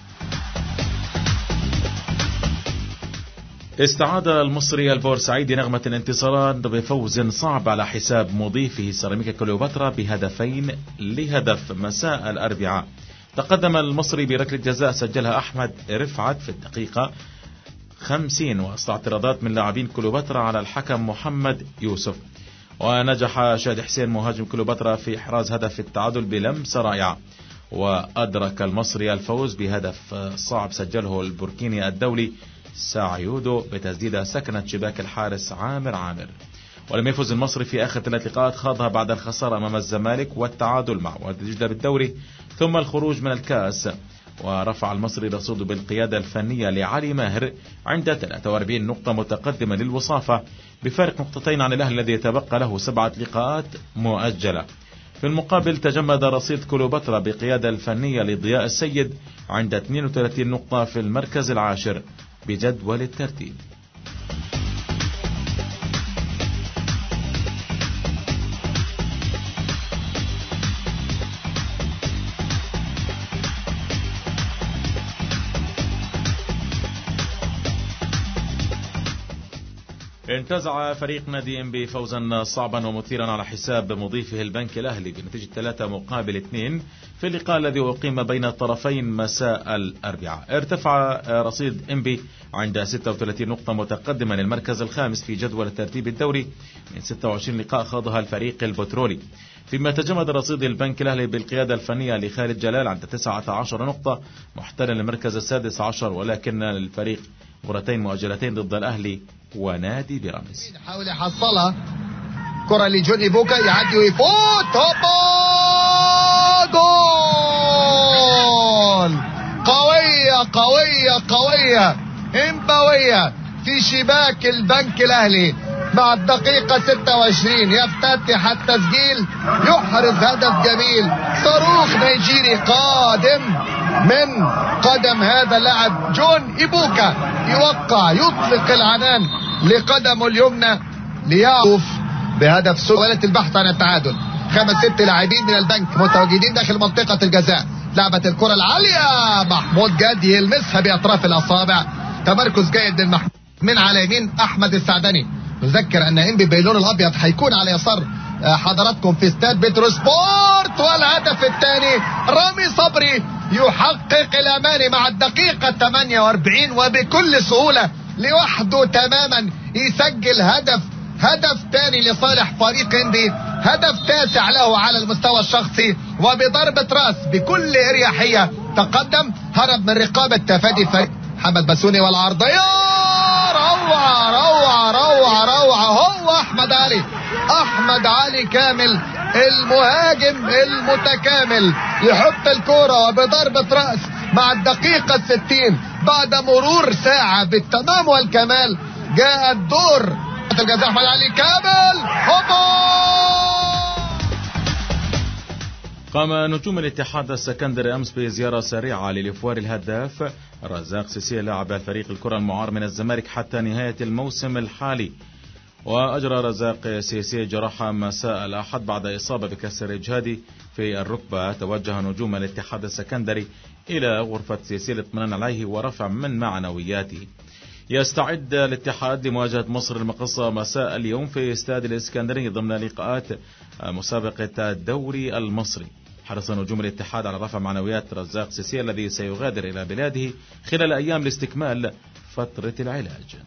استعاد المصري البورسعيدي نغمة الانتصارات بفوز صعب على حساب مضيفه سيراميكا كليوباترا ب2-0 مساء الأربعاء. تقدم المصري بركلة جزاء سجلها أحمد رفعت في الدقيقة 50 وسط اعتراضات من لاعبين كليوباترا على الحكم محمد يوسف. ونجح شادي حسين مهاجم كليوباترا في إحراز هدف التعادل بلمسة رائعة. وأدرك المصري الفوز بهدف صعب سجله البوركيني الدولي ساعيودو بتسديدة سكنت شباك الحارس عامر. ولم يفز المصري في آخر 3 لقاءات خاضها بعد الخسارة أمام الزمالك والتعادل مع وادي دجلة بالدوري ثم الخروج من الكاس. ورفع المصري رصيده بالقيادة الفنية لعلي ماهر عند 43 نقطة متقدمة للوصافة بفارق نقطتين عن الأهلي الذي يتبقى له 7 لقاءات مؤجلة. في المقابل تجمد رصيد كليوباترا بقيادة الفنية لضياء السيد عند 32 نقطة في المركز العاشر بجدول الترتيب. انتزع فريق نادي انبي فوزا صعبا ومثيرا على حساب مضيفه البنك الأهلي بنتيجة 3-2 في اللقاء الذي أقيم بين الطرفين مساء الأربعاء. ارتفع رصيد انبي عند 36 نقطة متقدما للمركز الخامس في جدول الترتيب الدوري من 26 لقاء خاضها الفريق البترولي، فيما تجمد رصيد البنك الأهلي بالقيادة الفنية لخالد جلال عند 19 نقطة محتلا المركز السادس عشر، ولكن الفريق مباراتين مؤجلتين ضد الأهلي ونادي بيراميدز. حاول يحصلها كرة لجوني بوكا يعدي ويفوت هوبا جول. قوية إمباوية في شباك البنك الأهلي مع الدقيقة 26 يفتتح التسجيل، يحرز هدف جميل، صاروخ نيجيري قادم من قدم هذا اللاعب جون إيبوكا، يوقع يطلق العنان لقدمه اليمنى ليعوف بهدف سهولة البحث عن التعادل. 5-6 لاعبين من البنك متواجدين داخل منطقة الجزاء. لعبة الكرة العالية، محمود جاد يلمسها بأطراف الأصابع. تمركز جيد من على يمين أحمد السعدني. نذكر أن إنبي باللون الأبيض هيكون على يسار حضراتكم في استاد بتروسبورت. والهدف الثاني رامي صبري يحقق الأمان مع الدقيقة 48 وبكل سهولة لوحده تماما يسجل هدف ثاني لصالح فريق إنبي، هدف تاسع له على المستوى الشخصي، وبضربة راس بكل اريحية تقدم، هرب من رقابة فادي فريق محمد بسوني والعرضية. روعة روعة روعة روعة. هو احمد علي كامل المهاجم المتكامل يحط الكرة وبضربة راس مع الدقيقة 60 بعد مرور ساعة بالتمام والكمال. جاء الدور الجزاء احمد علي كامل. قام نجوم الاتحاد السكندري أمس بزيارة سريعة للإفوار الهداف رزاق سيسي لاعب الفريق الكرة المعار من الزمالك حتى نهاية الموسم الحالي. وأجرى رزاق سيسي جراحة مساء الأحد بعد إصابة بكسر إجهادي في الركبة. توجه نجوم الاتحاد السكندري إلى غرفة سيسي للاطمئنان عليه ورفع من معنوياته. يستعد الاتحاد لمواجهة مصر المقصة مساء اليوم في استاد الإسكندرية ضمن لقاءات مسابقة الدوري المصري. حرص نجوم الاتحاد على رفع معنويات رزاق سيسي الذي سيغادر إلى بلاده خلال أيام لاستكمال فترة العلاج.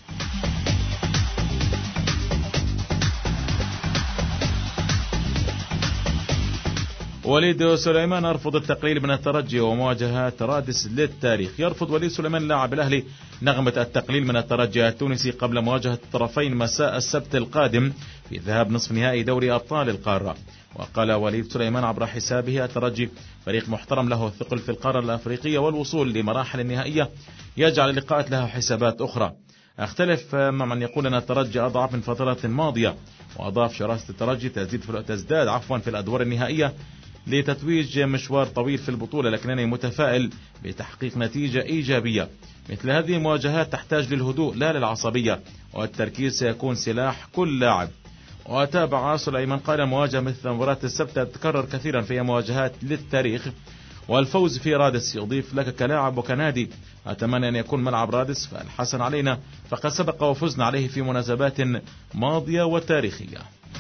وليد سليمان يرفض التقليل من الترجي ومواجهات رادس للتاريخ. يرفض وليد سليمان لاعب الأهلي نغمة التقليل من الترجي التونسي قبل مواجهة الطرفين مساء السبت القادم في ذهاب نصف نهائي دوري أبطال القارة. وقال وليد سليمان عبر حسابه: الترجي فريق محترم له الثقل في القارة الأفريقية والوصول لمراحل النهائية يجعل اللقاءات لها حسابات أخرى. أختلف مع من يقول أن الترجي أضعف من فترة ماضية. وأضاف: شراسة الترجي تزداد في الأدوار النهائية لتتويج مشوار طويل في البطولة، لكنني متفائل بتحقيق نتيجة إيجابية. مثل هذه المواجهات تحتاج للهدوء لا للعصبية، والتركيز سيكون سلاح كل لاعب. وتابع سليمان قال: المواجهة مثل مباراة السبت تتكرر كثيرا في مواجهات للتاريخ، والفوز في رادس يضيف لك كلاعب وكنادي. أتمنى أن يكون ملعب رادس فالحسن علينا، فقد سبق وفزنا عليه في مناسبات ماضية وتاريخية.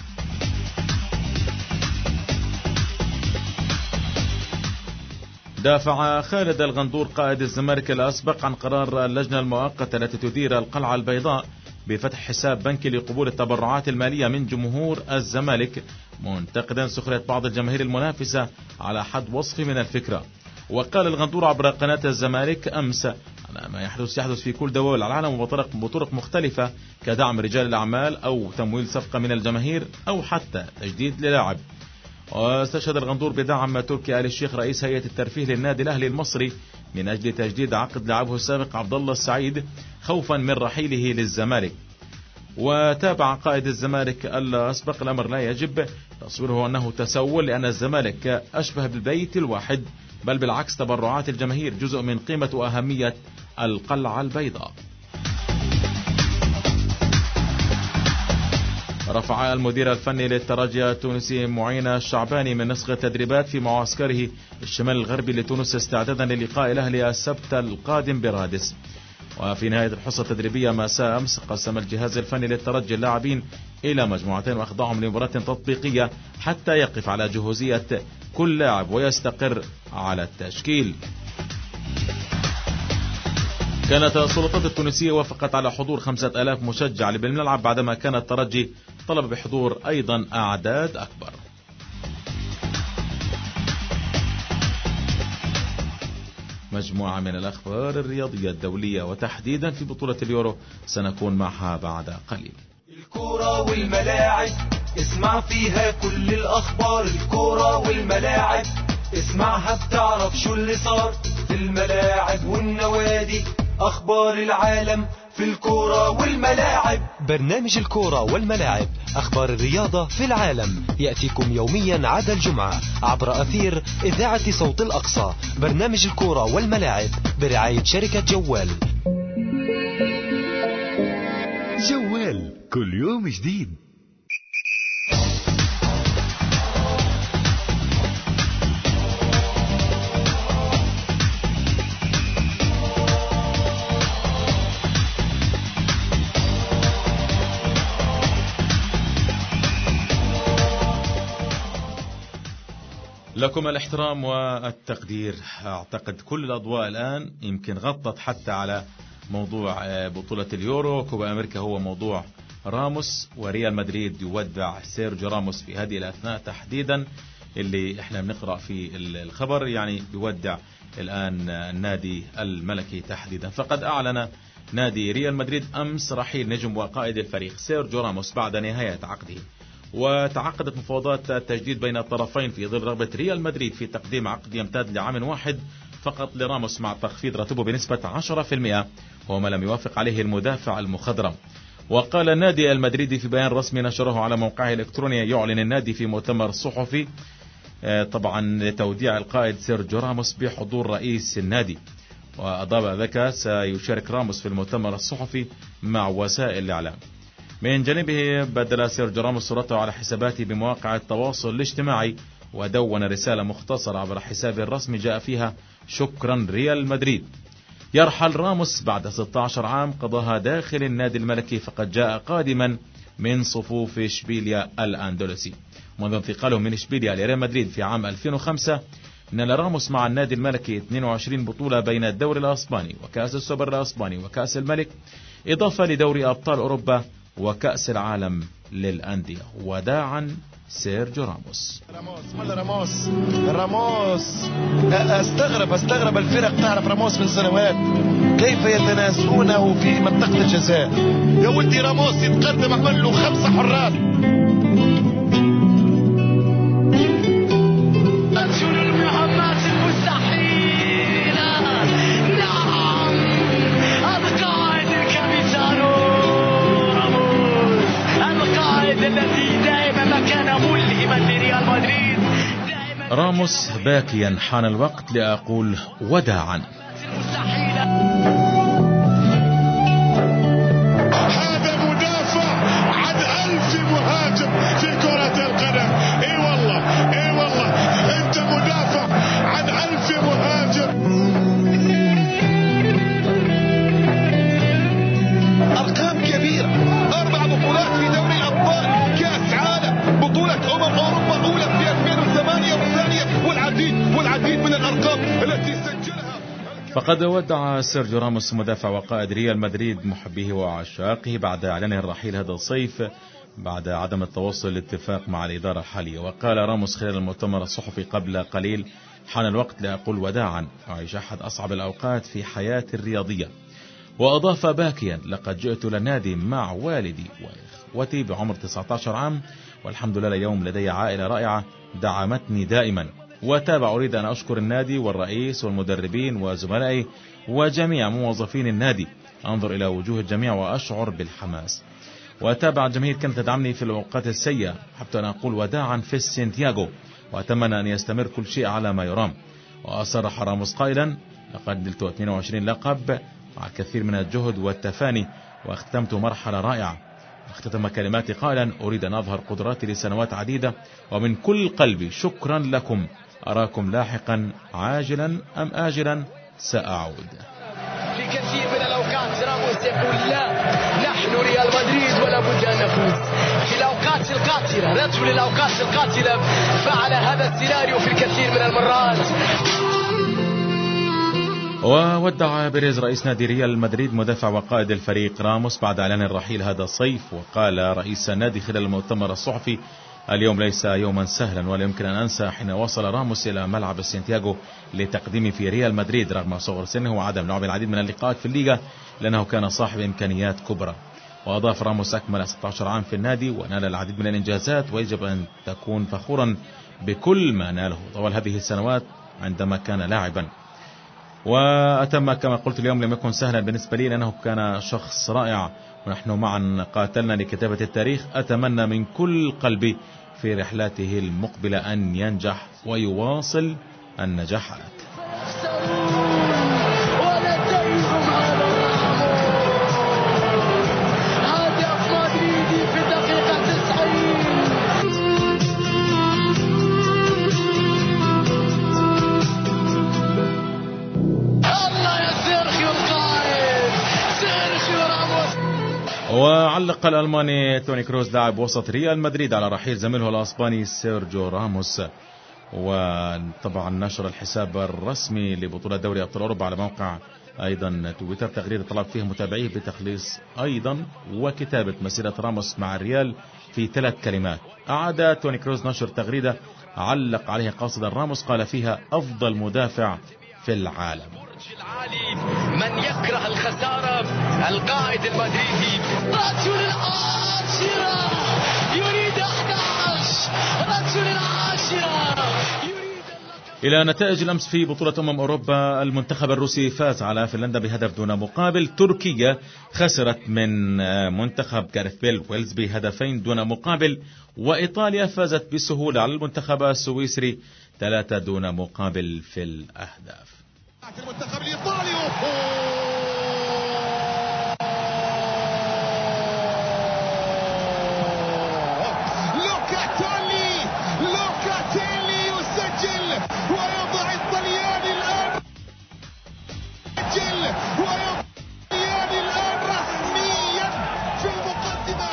دافع خالد الغندور قائد الزمالك الأسبق عن قرار اللجنة المؤقتة التي تدير القلعة البيضاء بفتح حساب بنكي لقبول التبرعات المالية من جمهور الزمالك، منتقدا سخرية بعض الجماهير المنافسة على حد وصفه من الفكرة. وقال الغندور عبر قناة الزمالك أمس: على ما يحدث في كل دول العالم وبطرق مختلفة كدعم رجال الأعمال أو تمويل صفقة من الجماهير أو حتى تجديد للاعب. واستشهد الغندور بدعم تركي آل الشيخ رئيس هيئة الترفيه للنادي الأهلي المصري من أجل تجديد عقد لاعبه السابق عبد الله السعيد خوفا من رحيله للزمالك. وتابع قائد الزمالك الأسبق: الأمر لا يجب تصويره أنه تسول، لأن الزمالك أشبه بالبيت الواحد، بل بالعكس تبرعات الجماهير جزء من قيمة وأهمية القلعة البيضاء. رفع المدير الفني للترجي التونسي معين الشعباني من نسخ التدريبات في معسكره الشمال الغربي لتونس استعدادا للقاء الأهلي السبت القادم برادس. وفي نهاية الحصة التدريبية مساء أمس قسم الجهاز الفني للترجي اللاعبين إلى مجموعتين وأخضعهم لمباراة تطبيقية حتى يقف على جهوزية كل لاعب ويستقر على التشكيل. كانت السلطات التونسية وافقت على حضور 5000 مشجع بالملعب، بعدما كان الترجي طلب بحضور أيضا أعداد أكبر. مجموعة من الأخبار الرياضية الدولية وتحديدا في بطولة اليورو سنكون معها بعد قليل. الكرة والملاعب اسمع فيها كل الأخبار. الكرة والملاعب اسمعها بتعرف شو اللي صار في الملاعب والنوادي. أخبار العالم في الكورة والملاعب. برنامج الكورة والملاعب، أخبار الرياضة في العالم، يأتيكم يوميا عدا الجمعة عبر أثير إذاعة صوت الأقصى. برنامج الكورة والملاعب برعاية شركة جوال. جوال كل يوم جديد. لكم الاحترام والتقدير. أعتقد كل الأضواء الآن يمكن غطت حتى على موضوع بطولة اليورو. كوبا أمريكا هو موضوع راموس، وريال مدريد يودع سيرجيو راموس في هذه الأثناء تحديدا اللي احنا بنقرأ في الخبر، يعني يودع الآن النادي الملكي تحديدا. فقد أعلن نادي ريال مدريد أمس رحيل نجم وقائد الفريق سيرجيو راموس بعد نهاية عقده. وتعقدت مفاوضات التجديد بين الطرفين في ظل رغبة ريال مدريد في تقديم عقد يمتد لعام واحد فقط لراموس مع تخفيض راتبه بنسبة 10%، وما لم يوافق عليه المدافع المخضرم. وقال النادي المدريدي في بيان رسمي نشره على موقعه الإلكتروني، يعلن النادي في مؤتمر صحفي طبعا لتوديع القائد سيرجيو راموس بحضور رئيس النادي. وأضاف ذلك سيشارك راموس في المؤتمر الصحفي مع وسائل الإعلام. من جانبه بدل سيرجيو راموس صورته على حساباته بمواقع التواصل الاجتماعي، ودون رسالة مختصرة عبر حسابه الرسمي جاء فيها: شكرا ريال مدريد. يرحل راموس بعد 16 عام قضاها داخل النادي الملكي، فقد جاء قادما من صفوف إشبيليا الأندلسي. منذ انتقاله من إشبيليا لريال مدريد في عام 2005 نال راموس مع النادي الملكي 22 بطولة بين الدوري الأسباني وكأس السوبر الأسباني وكأس الملك، إضافة لدوري أبطال أوروبا وكأس العالم للأندية. وداعا سيرجيو راموس. راموس استغرب الفرق تعرف راموس من سنوات كيف يتنازلونه في منطقة الجزاء. يا ولدي راموس يتقدم، عمل له 5 حراس. راموس باكيا: حان الوقت لأقول وداعا. هذا مدافع عن 1000 مهاجم في كرة القدم. اي والله انت مدافع عن 1000 مهاجم. أرقام كبيرة، 4 بطولات في دوري الأبطال، كأس عالم، بطولة أوروبا الأولى في 2008 والثانية، والعديد من الأرقام التي سجلها. فقد ودع سيرجيو راموس مدافع وقائد ريال مدريد محبيه وعشاقه بعد إعلانه الرحيل هذا الصيف بعد عدم التوصل لاتفاق مع الإدارة الحالية. وقال راموس خلال المؤتمر الصحفي قبل قليل: حان الوقت لأقول وداعا، أعيش أحد أصعب الأوقات في حياتي الرياضية. وأضاف باكيا: لقد جئت للنادي مع والدي وإخوتي بعمر 19 عام، والحمد لله اليوم لدي عائلة رائعة دعمتني دائما. وتابع: أريد أن أشكر النادي والرئيس والمدربين وزملائي وجميع موظفين النادي، أنظر إلى وجوه الجميع وأشعر بالحماس. وتابع: الجماهير كانت تدعمني في الأوقات السيئة، حتى أن أقول وداعا في سانتياغو، وأتمنى أن يستمر كل شيء على ما يرام. وأصرح راموس قائلا: لقد نلت 22 لقب مع الكثير من الجهد والتفاني، واختتمت مرحلة رائعة. اختتم كلماتي قائلا: أريد أن أظهر قدراتي لسنوات عديدة، ومن كل قلبي شكرا لكم، أراكم لاحقا عاجلا أم آجلا سأعود. في كثير من الأوقات راموس يقول: لا، نحن ريال مدريد ولا بد أن نفوز. في الأوقات القاتلة، رجل الأوقات القاتلة، فعل هذا السيناريو في الكثير من المرات. وودع بيريز رئيس نادي ريال مدريد مدافع وقائد الفريق راموس بعد إعلان الرحيل هذا الصيف. وقال رئيس النادي خلال المؤتمر الصحفي: اليوم ليس يوما سهلا، ولا يمكن أن أنسى حين وصل راموس إلى ملعب سانتياغو لتقديمه في ريال مدريد رغم صغر سنه وعدم لعب العديد من اللقاءات في الليغا، لأنه كان صاحب إمكانيات كبرى. وأضاف: راموس أكمل 16 عام في النادي ونال العديد من الإنجازات، ويجب أن تكون فخورا بكل ما ناله طوال هذه السنوات عندما كان لاعبا. وأتم كما قلت اليوم لم يكن سهلا بالنسبة لي لأنه كان شخص رائع، ونحن معا قاتلنا لكتابة التاريخ. أتمنى من كل قلبي في رحلاته المقبلة أن ينجح ويواصل النجاحات. وعلق الألماني توني كروز لاعب وسط ريال مدريد على رحيل زميله الأسباني سيرجيو راموس. وطبعا نشر الحساب الرسمي لبطولة دوري أبطال أوروبا على موقع أيضا تويتر تغريدة طلب فيه متابعيه بتخليص أيضا وكتابة مسيرة راموس مع الريال في 3 كلمات. أعاد توني كروز نشر تغريدة علق عليها قاصدا راموس، قال فيها أفضل مدافع في العالم. من يكره الخسارة القائد المدريدي رجل العاشرة يريد 11 رجل العاشرة. إلى نتائج الأمس في بطولة أوروبا، المنتخب الروسي فاز على فنلندا بهدف دون مقابل. تركيا خسرت من منتخب جاريث بيل ويلز بهدفين دون مقابل. وإيطاليا فازت بسهولة على المنتخب السويسري 3 دون مقابل في الأهداف. المنتخب الإيطالي لوكاتيلي يسجل ويضع الطلياني الآن رسميا في المقدمة.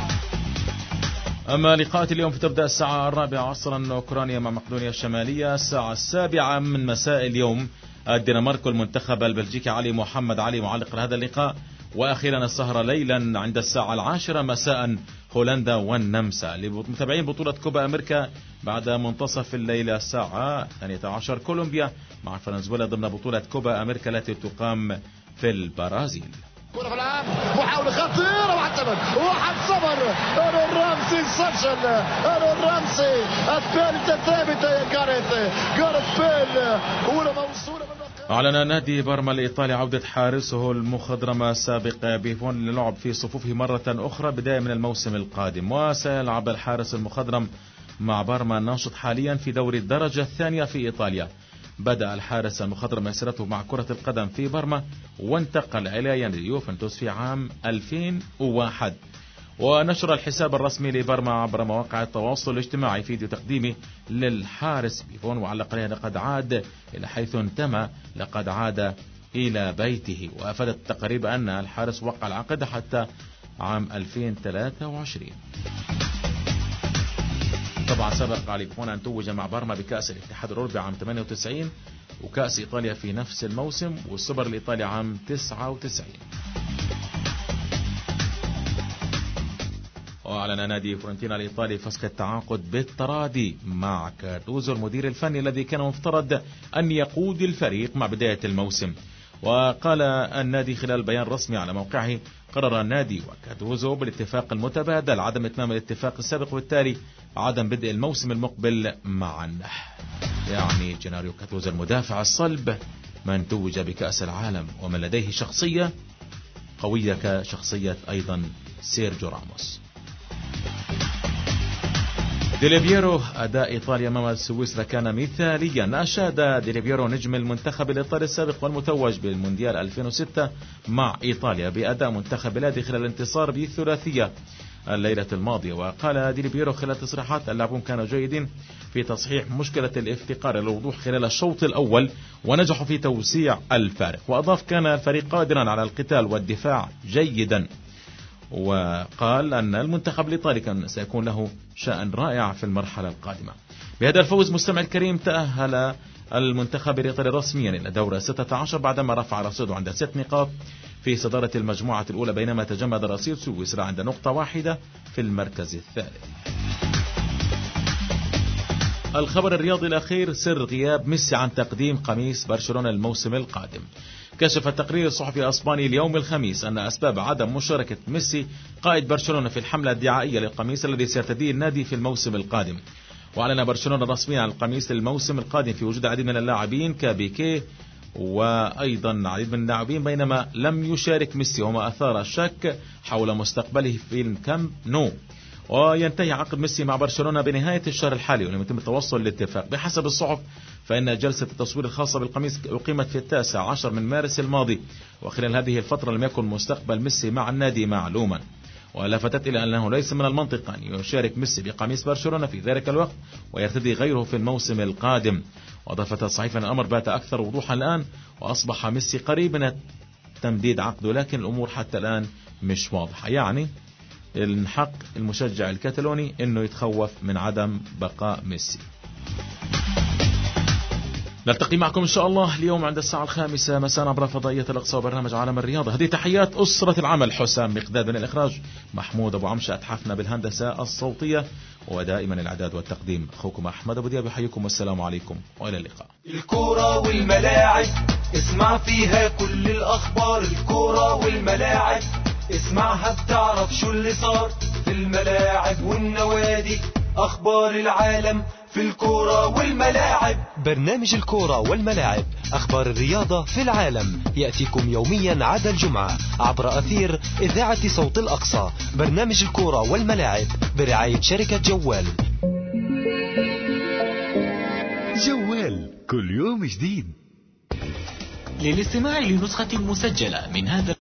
أما لقاءات اليوم فتبدأ الساعة 4 عصرا أوكرانيا مع مقدونيا الشمالية. الساعة 7 من مساء اليوم الدنمارك والمنتخب البلجيكي علي محمد علي معلق لهذا اللقاء. وأخيرا السهرة ليلا عند الساعة 10 مساء هولندا والنمسا. لمتابعين بطولة كوبا أمريكا بعد منتصف الليل الساعة 12 كولومبيا مع فنزويلا ضمن بطولة كوبا أمريكا التي تقام في البرازيل. محاولة خطيرة واحد صبر الرامسي سجل الرامسي الثالثة الثابتة يا جاريث بيل أولى موصولة. أعلن نادي بارما الإيطالي عودة حارسه المخضرم السابق بيفون للعب في صفوفه مرة أخرى بداية من الموسم القادم. وسيلعب الحارس المخضرم مع بارما الناشط حاليا في دوري الدرجة الثانية في إيطاليا. بدأ الحارس المخضرم مسيرته مع كرة القدم في بارما وانتقل إلى يوفنتوس في عام 2001. ونشر الحساب الرسمي لبارما عبر مواقع التواصل الاجتماعي فيديو تقديمي للحارس بيفون وعلق عليه لقد عاد إلى حيث انتمى، لقد عاد إلى بيته. وأفادت التقارير أن الحارس وقع العقد حتى عام 2023. طبعا سبق على بيفون أن توج مع بارما بكأس الاتحاد الأوروبي عام 98 وكأس إيطاليا في نفس الموسم والسوبر الإيطالي عام 99. وأعلن نادي فورنتينا الإيطالي فسخ التعاقد بالتراضي مع كارتوزو المدير الفني الذي كان مفترض أن يقود الفريق مع بداية الموسم. وقال النادي خلال بيان رسمي على موقعه: قرر النادي وكارتوزو بالاتفاق المتبادل عدم إتمام الاتفاق السابق وبالتالي عدم بدء الموسم المقبل معا. يعني جيناريو كارتوزو المدافع الصلب من توج بكأس العالم ومن لديه شخصية قوية كشخصية أيضا سيرجيو راموس. ديليبيرو أداء إيطاليا أمام سويسرا كان مثاليا. أشاد ديليبيرو نجم المنتخب الإيطالي السابق والمتوج بالمونديال 2006 مع إيطاليا بأداء منتخب بلاده خلال الانتصار بالثلاثية الليلة الماضية. وقال ديليبيرو خلال تصريحات: اللاعبون كانوا جيدين في تصحيح مشكلة الافتقار إلى الوضوح خلال الشوط الأول ونجحوا في توسيع الفارق. وأضاف: كان الفريق قادرا على القتال والدفاع جيدا. وقال أن المنتخب الإيطالي كان سيكون له شأن رائع في المرحلة القادمة. بهذا الفوز مستمع الكريم تأهل المنتخب الإيطالي رسميا إلى دور 16 بعدما رفع رصيده عند 6 نقاط في صدارة المجموعة الأولى، بينما تجمد رصيد سويسرا عند نقطة واحدة في المركز الثالث. الخبر الرياضي الأخير: سر غياب ميسي عن تقديم قميص برشلونة الموسم القادم. كشف التقرير الصحفي الإسباني اليوم الخميس أن أسباب عدم مشاركة ميسي قائد برشلونة في الحملة الدعائية للقميص الذي سيرتديه النادي في الموسم القادم. وأعلن برشلونة رسميا عن القميص للموسم القادم في وجود عديد من اللاعبين كبيكيه وأيضا عديد من اللاعبين، بينما لم يشارك ميسي، وما أثار الشك حول مستقبله في الكامب نو. وينتهي عقد ميسي مع برشلونة بنهاية الشهر الحالي، ولم يتم التوصل لاتفاق. بحسب الصحف فإن جلسة التصوير الخاصة بالقميص أقيمت في 19 من مارس الماضي، وخلال هذه الفترة لم يكن مستقبل ميسي مع النادي معلوما. ولفتت إلى أنه ليس من المنطق أن يشارك ميسي بقميص برشلونة في ذلك الوقت ويرتدي غيره في الموسم القادم. وأضافت الصحيفة أن الأمر بات أكثر وضوحا الآن، وأصبح ميسي قريب من تمديد عقده، لكن الأمور حتى الآن مش واضحة. يعني الحق المشجع الكتالوني أنه يتخوف من عدم بقاء ميسي. نلتقي معكم إن شاء الله اليوم عند الساعة 5 مساء عبر فضائية الأقصى وبرنامج عالم الرياضة. هذه تحيات أسرة العمل: حسام مقداد من الإخراج، محمود أبو عمشة أتحفنا بالهندسة الصوتية، ودائما الإعداد والتقديم أخوكم أحمد أبو دياب. يحييكم والسلام عليكم وإلى اللقاء. الكرة والملاعب اسمع فيها كل الأخبار، الكرة والملاعب اسمعها بتعرف شو اللي صار في الملاعب والنوادي، أخبار العالم في الكرة والملاعب. برنامج الكرة والملاعب، أخبار الرياضة في العالم، يأتيكم يوميا عدا الجمعة عبر أثير إذاعة صوت الأقصى. برنامج الكرة والملاعب برعاية شركة جوال. جوال كل يوم جديد. للاستماع لنسخة مسجلة من هذا